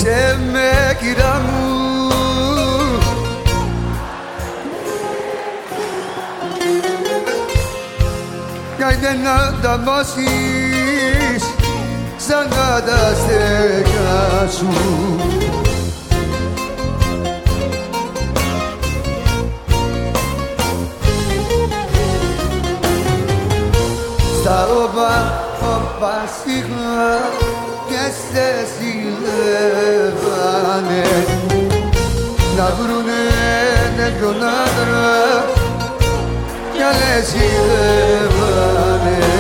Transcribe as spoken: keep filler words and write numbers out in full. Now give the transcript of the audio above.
Sevme kiramı Kayden adamasis Sana da stekasu Στα όπα, όπα σίγμα και σε συλλεύανε να βρουνε τέτοιον άντρα κι άλλες συλλεύανε